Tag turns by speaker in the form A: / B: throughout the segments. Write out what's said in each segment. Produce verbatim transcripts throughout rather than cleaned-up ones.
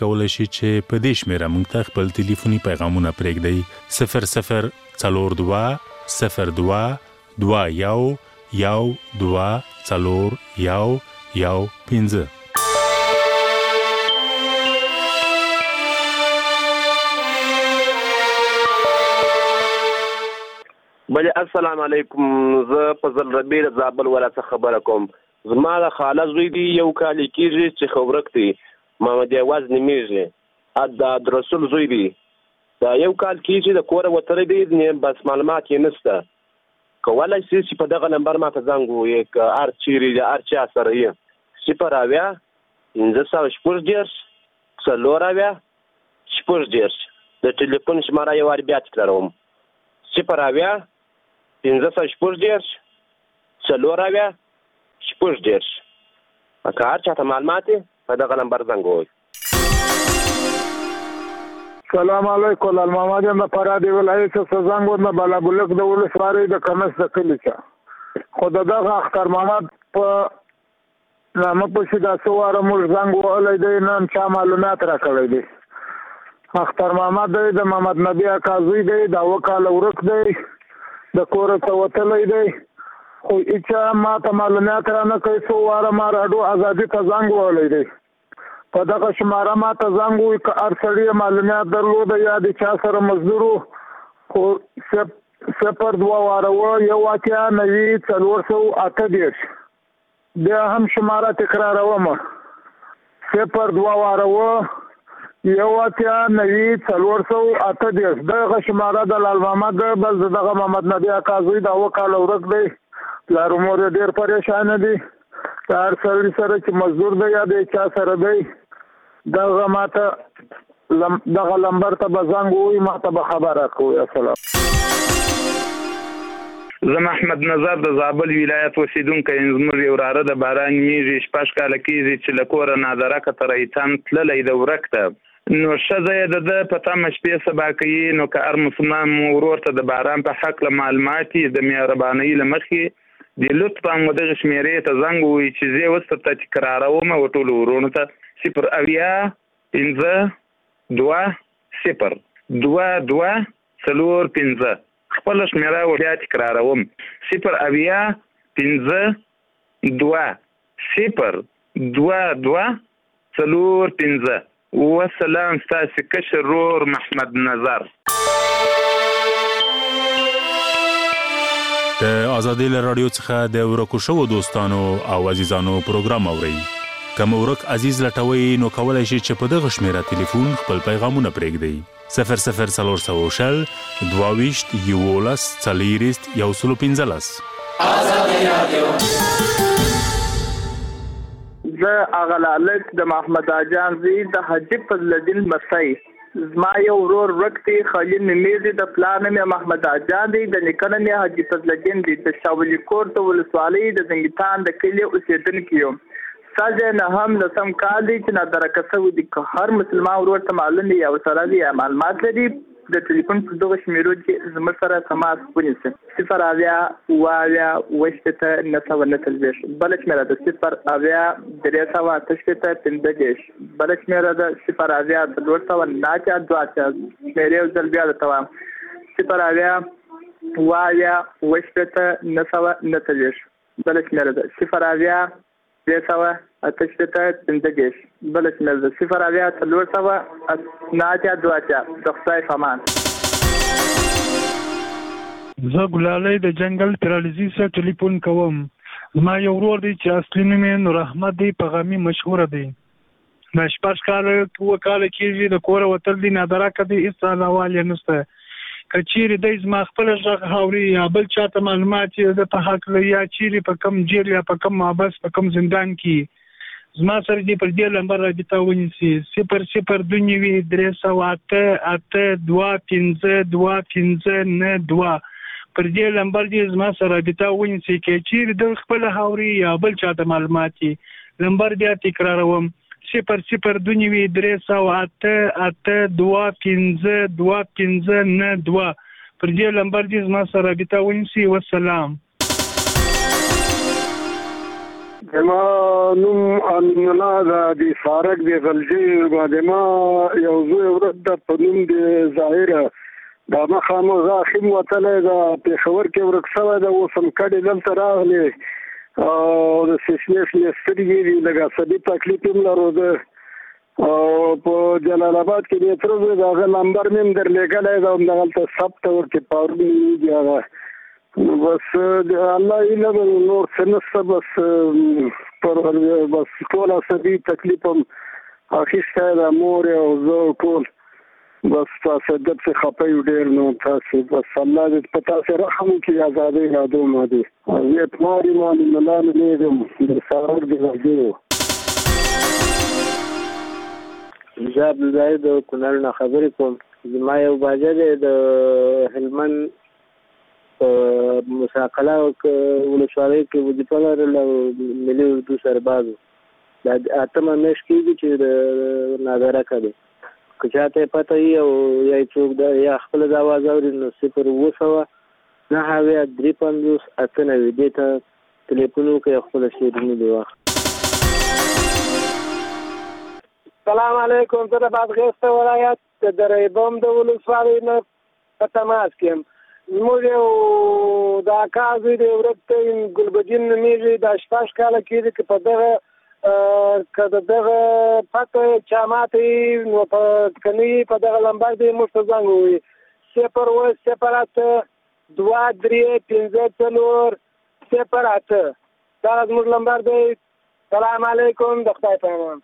A: کولای شي چې په دې شمیره موږ ته خپل ټلیفوني پیغامونه پرېږدئ صفر صفر څلور دوه صفر دوه دوه یو یو دوه څلور یو یو پنځه.
B: بله السلام علیکم. زه فضل ربی د زابل ولایت خبره کوم. زما د خاله زوی دی یو کال کېږي چې خبرک دی محمد یواز نمیږي ا د رسول زوی دی دا یو کال کېږي د کوره وتر دی بس معلومات یې نشته. کولای شي چې په دغه نمبر ما ته زنګ ووایي که هر چیرې د هر چا سره یې صفر اویا پنځه سوه شپږ دېرش څلور اویا شپږ دېرش د ټلیفون شماره یو وارې بیا تکراروم صفر اویا پنځه سوه شپږ دېرش څلور اویا شپږ دېرش. که هر چاته معلومات یې په دغه نمبر زنګ ووایي.
C: سلام علیکم. المحمد یم د فرادي ولایت څخه زنګ وم د بالابلک د ولسوالۍ د کمس د کلي څخه. خو د دغه اختر محمد په نامه پسې دا څو واره موږ زنګ وهلی دی نه هم چا معلومات راکړی دی. اختر محمد دی د محمد نبي اکا زوی دی دا اوه کاله ورک دی د کوره ته وتلی دی خو هېچا ما ته معلومات رانه کوي. څو واره ما راډیو ازادي ته زنګ وهلی دی په دغه شماره ما ته زنګ ووایي که هر سړي معلومات درلوده یا د چا سره مزدور و خو صفر دوه واره وه یو اتیا نوي څلور سوه اته دېرش. بیا هم شماره تکراروم صفر دوه واره وه یو اتیا نوي څلور سوه اته دېرش. دغه شماره د لال محمد ده بس دغه محمد نبي اکا زوی د اوه کاله ورک دی پلار مور یې ډېر پریشانه دي. د هر سړي سره چې مزدور دی یا د چا سره دی دغه ما ته دغه لمبر ته به زنګ ووایي ما ته به خبره کوي. السلام.
D: زه محمد نظر د زابل ولایت اوسیدونکی یم. زموږ یو وراره د باران میږي شپږ کاله کېږي چې له کوره نادرکه تر ایتان تللی د ورک ته نو ښځه یې د ده په تمه شپې سبا کوي. نو که هر مسلمان ورور ته د باران په هکله معلومات یې د مهربانۍ له مخې د لطفا مو دغه شمېرې ته زنګ ووایي چې زه یې اوس درته تکراروم و ټولو ورونو ته صفر اویا پنځه دوه صفر دوه دوه څلور پنځه. خپله شمېره و بیا تکراروم صفر اویا پنځه دوه صفر دوه دوه څلور پنځه. وسلام. ستاسې کشر ورور محمد نظر.
A: د آزادۍ له راډیو څخه د ورکو شوو دوستانو او عزیزانو پروګرام اورئ. که مو ورک عزیز لټوئ نو کولی شئ چې په دغه شمیره تلیفون خپل پیغامونه پرېږدئ صفر صفر څلور سوه شل دوه ویشت یولس څلېرویشت یو سل پنځلس.
E: آزادۍ راډیو.
F: زه هغه لالک د محمد اجان زوی د حاجي فضل الدین لمسی. زما یو ورور ورک دی خلیل نمیږي د پلار نوم یې محمد اجان دی د نیکه نوم یې حاجي فضل الدین دی د شاولي کور د ولسوالۍ د زنګیتان د کلي اوسېدونکی یم. ساجه نه هم لسم کال دی چې نادرکه شوی دی. که هر مسلمان ورور ته معلوم دی یا ورسره دی یا معلومات لري د ټلیفون په دغه شمیرو کې زموږ سره تماس ونیسي صفر اویا اوه اویا اوه شپېته نهه سوه نهه څلوېښت. بله شمېره ده صفر اویا درې سوه اته شپېته پنځه دېرش. بله شمېره ده صفر اویا څلور سوه نهه اتیا دوه اتیا. شمېرې یو ځل بیا درته وایم صفر اویا اوه اویا اوه شپېته نهه سوه نهه څلوېښت. بله شمېره ده صفر اویا درې سوه اته شپېته پنځه دېرش. بله شمېره ده صفر اویا څلور سوه نهه اتیا دوه اتیا. د خدای په امان.
G: زه ګلالۍ د جنګل پراليزي سره ټلیفون کوم. زما یو ورور دی چې اصلي نوم یې نور احمد دی په غمي مشهوره دی. دا شپږ کاله اوه کاله کېږي د کوره وتل دی نادرکه دی هېڅ حال یې نشته. که چیرې دی زما خپله غږ اوري یا بل چاته معلومات یې د په هکله یا چیرې په کم جیل یا په کم محبس په کم زندان کې زما سره دې پر دې لمبر رابطه ونیسي صفر صفر دوه نوي درې سوه اته اته دوه پنځه دوه پنځه نه دوه. پر دې لمبر دې زما سره رابطه ونیسي. که چیرې د خپله اوري یا بل چاته معلومات یې لمبر بیا تکراروم صفر صفر دوه نوي درې سوه اته اته دوه پنځه دوه پنځه نه دوه. پر دې لمبر دې زما سره رابطه ونیسي. والسلام.
C: زما نوم امین الله ده د سارک د غلجي باندې ما یو زوی ورک ده په نوم د ظاهره دا مخامو زاخم وتلی ده پېښور کې ورک شوی ده اوس هم کډې دلته راغلی او د سیسمې شنې سترګې دي لږ عصبي تکلیف هم لرو ده او په جلال آباد کې د تر زوی د هغه نمبر مې هم درلېږلی ده همدغلته ثبت ورکې پارون مې هغه بس الله علم نور څه نشته بس پر بس ټول عصبي تکلیف هم اخیستی ده مور او زه ټول بس تاسو دغه خپې ډېر نو تاسو بس الله دې په تاسو رحم وکړي آزادۍ یادو ماده زه تماري مالي ملان نه دې سارور دې راځي
H: جاب زاید کونړ نه خبرې کوم ما یو باجه د هلمند مساقله ولسوالۍ کې وظیفه لرله ملي اردو سربازو دا اتمه میاشت کېږي چې د نادره کوي که چاته پته وي او یا څوک دا یا خپل د اواز اوري نو صفر اووه سوه نهه اویا درې پنځوس اته نوي دې ته تلیفون وکړئ خپله شعرونه دې واخلئ.
I: سلام علیکم. زه د بادغیس ولایت د دریبم د ولسوالۍ نه په تماس کې یم. زموږ یو د اکا زوی دی ورک دی ګلبدین نومېږي دا شپږ کاله کېږي چې په دغه که د دغه پته چا ماته نو په کني په دغه لمبر دی موږ ته زنګ ووایي صفر اووه صفر اته دوه درې پنځه څلور صفر اته دغه زموږ لمبر دی. سلام علیکم د خدای په امان.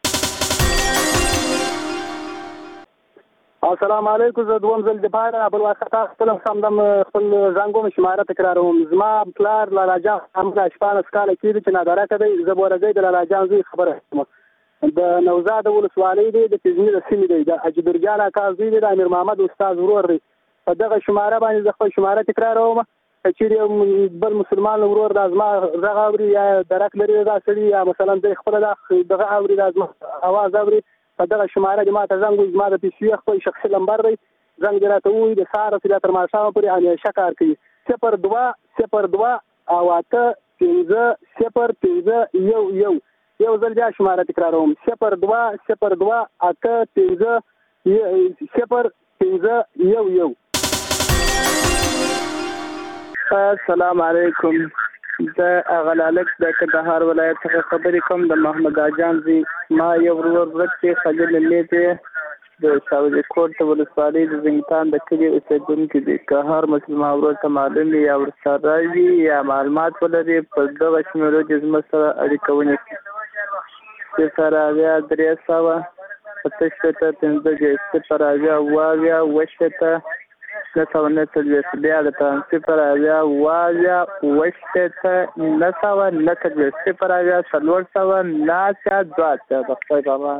J: السلام علیکم. زه دوم ځل دپاره ابوالواسطه خپل سمدم خپل زنګوم شماره تکراروم. زما پلار لالا جان همدا شپاړس کاله کېږي چې ناداره کوي. زه بورګۍ د لالا جان زوی خبره کوم د نوزاد ولسوالۍ دی د تیزمیر سیمې دی د اجبر جان اکا زوی دی د امیر محمد استاد ورور دی. په دغه شماره باندې زه خپل شماره تکراروم که چیرې بل مسلمان ورور دا زما غږ اوري یا درک لري دا سړي یا مثلا دی خپله دغه اوري دا زما اواز اوري په دغه شماره دې ما ته زنګ وایي زما د پیسې خپل شخصي لمبر دی زنګ دې راته ووایي د سهار چې دا تر ماښامه پورې همیشه کار کوي. صفر دوه صفر دوه او اته پنځه صفر پنځه یو یو یو ځل بیا شماره تکراروم صفر دوه صفر دوه اته پنځه صفر پنځه یو یو.
F: السلام علیکم. د اغلالک د کندهار ولایت څخه خبرې کوم د محمد اجان زی ما یو ورور ورک چې خلیل میته د ساوجي کوټ ولسوالۍ د زنګتان د کلي اوسیدونکي دي. که هر مسلمان ورور ته معلوم وي یا ورسره راځي یا معلومات ولري په دغه شمېرو کې زموږ سره اړیکه ونیسي. صفر اویا درې سوه اته شپېته پنځه صفر اویا اوه اویا اوه شپېته نه سوه نه څلوېښت بیا درته صفر اویا اوه اویا اوه شپېته نه سوه نه څلوېښت صفر اویا څلور سوه نه اتیا دوه اتیا د خدای په امان.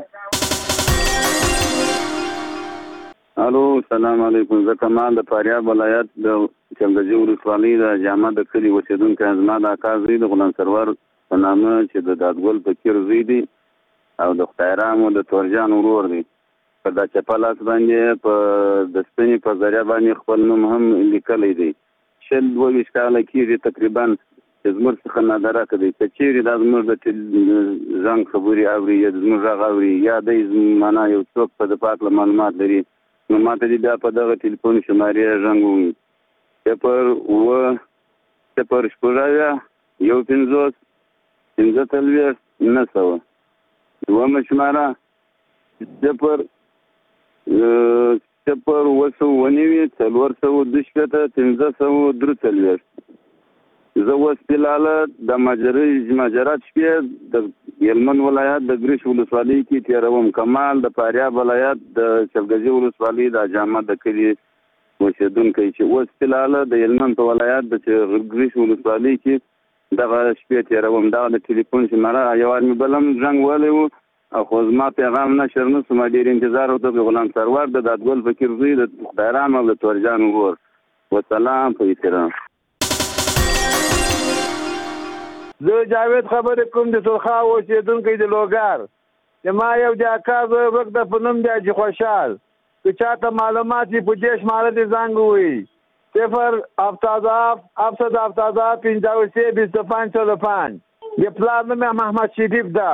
K: الو سلام علیکم. زه کمال د فاریاب ولایت د چمګجي ولسوالۍ د جامع د کلي اوسېدونکی زما د اکا زوی د غلام سرور په نامه چې د دادګل فقیر زوی دی او د خدای رحم د تورجان ورور دی. په دا چپلاس باندې په د سپینې په ذریعه باندې خپل نوم هم لیکلی دی. شل دوه ویشت کاله کېږي تقریبا چې زموږ څخه نادره کوي. که چېرې دا زموږ د زنګ خبرې اوري یا زموږ غږ اوري یا دی معنا یو څوک په د پاک له معلومات لري نو ما ته دې بیا په دغه ټلیفون شمارې زنګ ووایي صفر اووه صفر شپږ اویا یو پنځوس پنځه څلوېښت نه سوه. دویمه شماره صفر صفر اووه سوه اووه نوي څلور سوه دوه شپېته پنځه سوه درې څلوېښت. زه اوس فلحاله د مهاجرت شپې د هلمند ولایت د ګریش ولسوالۍ کې تېروم. کمال د فاریاب ولایت د چلګزي ولسوالۍ د جامع د کلي اوسېدونکی چې اوس فلحاله د هلمند په ولایت د ګریش ولسوالۍ کې دغه شپې تېروم. دغه د ټلیفون شماره یو وار مې بل هم زنګ وهلی و او خو زما پیغام نشر نه سو. ما ډېر انتظار وکړ. غلام سرور د دادګل فقیر زوی د خدای رحم او د تورجان ورور. وسلام په احترام.
L: زه جاوید خبرې کوم د سرخا اوسېدونکی د لوګر چې ما یو د اکا زوی ورک د په نوم دی حاجي خوشحال. که چاته معلومات وي په دې شماره دې زنګ ووایي صفر هفتاد و هفت هفتصد هفتاد و هفت پنجاه و سه بیست و پنج چهل و پنج د پلار نوم محمد شریف ده.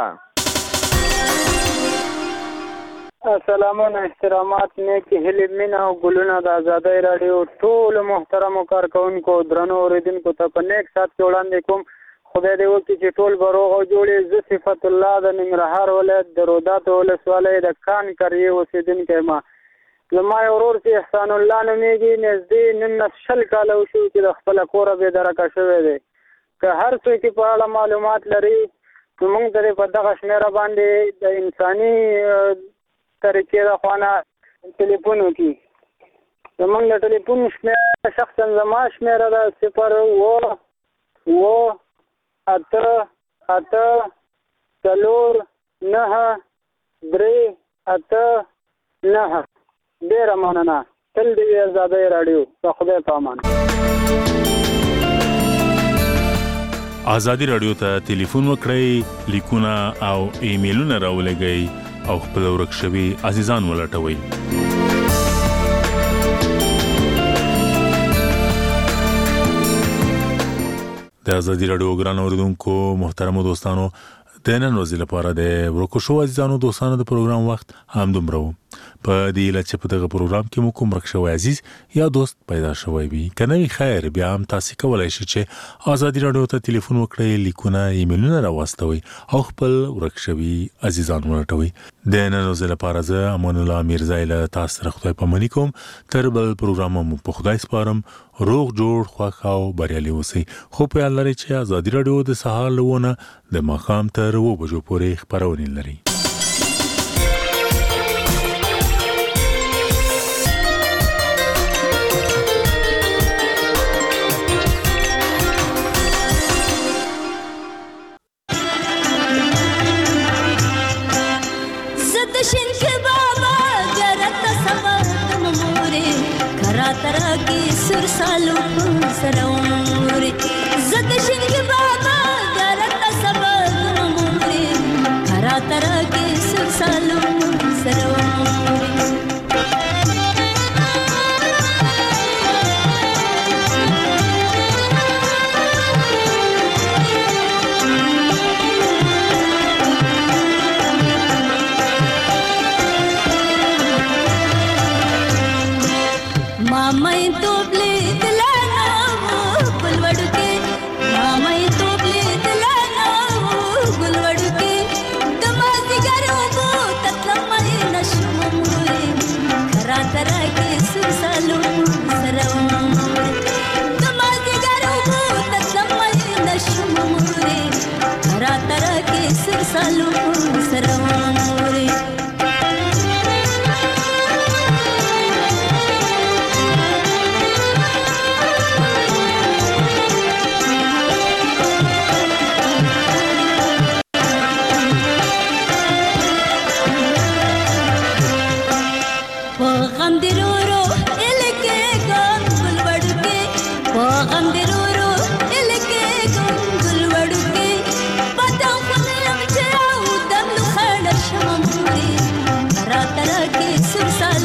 M: سلامونه احترامات نیکی هیلې مینه او ګلونه د ازادۍ راډیو ټولو محترمو کارکوونکو درنو اورېدونکو ته په نیک سات کې وړاندې کوم. خدای دې وکړي چې ټول به روغ او جوړ وي. زه صفت الله د ننګرهار ولایت د روداتو ولسوالۍ د کان قریې اوسېدونکی یم. زما یو ورور چې احسان الله نومېږي نږدې نولس شل کاله وشو چې د خپله کوره بېدرکه شوی دی. که هر څوک په اړه معلومات لري نو موږ ته په دغه شمېره باندې د انساني طریقې د خوانه ټلیفون وکړي. زموږ د ټلیفون شمېره شخصا زما شمېره ده صفر اووه اووه اته اته څلور نهه درې اته نهه. ډېره مننه. تل دې وي ازادۍ راډیو. د خدای په امان.
A: ازادي راډیو ته ټلیفون وکړئ، لیکونه او ایمیلونه راولېږئ او خپل ورک شوي عزیزان ولټوئ. د ازادي راډیو ګران اوریدونکو محترمو دوستانو، د نن ورځې لپاره د ورکو شو عزیزانو دوستانو د پروګرام وخت هم دومره و. په دې لچ په دغه پروګرام کې مو کوم ورک شو عزیز یا دوست پیدا شوی وي کنه خیر بیا هم تاسو کولای شئ چې ازادي راډیو ته ټلیفون وکړئ، لیکونه ایمیلونه راوستوي او خپل ورک شوي عزیزان ولټوي. د نن ورځې لپاره زه امان الله میرزای له تاسو سره خدای پاماني کوم. تر بل پروګرام مو په خدای سپارم. روغ جوړ خوښ او بریالي اوسئ. خو په یاد لرئ چې ازادي راډیو د سهار لونه د ماښام تر اوه بجو پورې خپرونه لري.
N: ترکی سر سالو سروري زد شنګ بابا غلط سبب موري کرا ترکی سر سالو سروري मामई तोबले दिलाना वो गुलवड़ के मामई तोबले दिलाना वो गुलवड़ के दमाजी गरो वो ततलमई नशम मोरे खरा तरह के सुरसालो सरवरे दमाजी गरो वो ततलमई नशम मोरे खरा तरह के सुरसालो सरवरे Sir Sal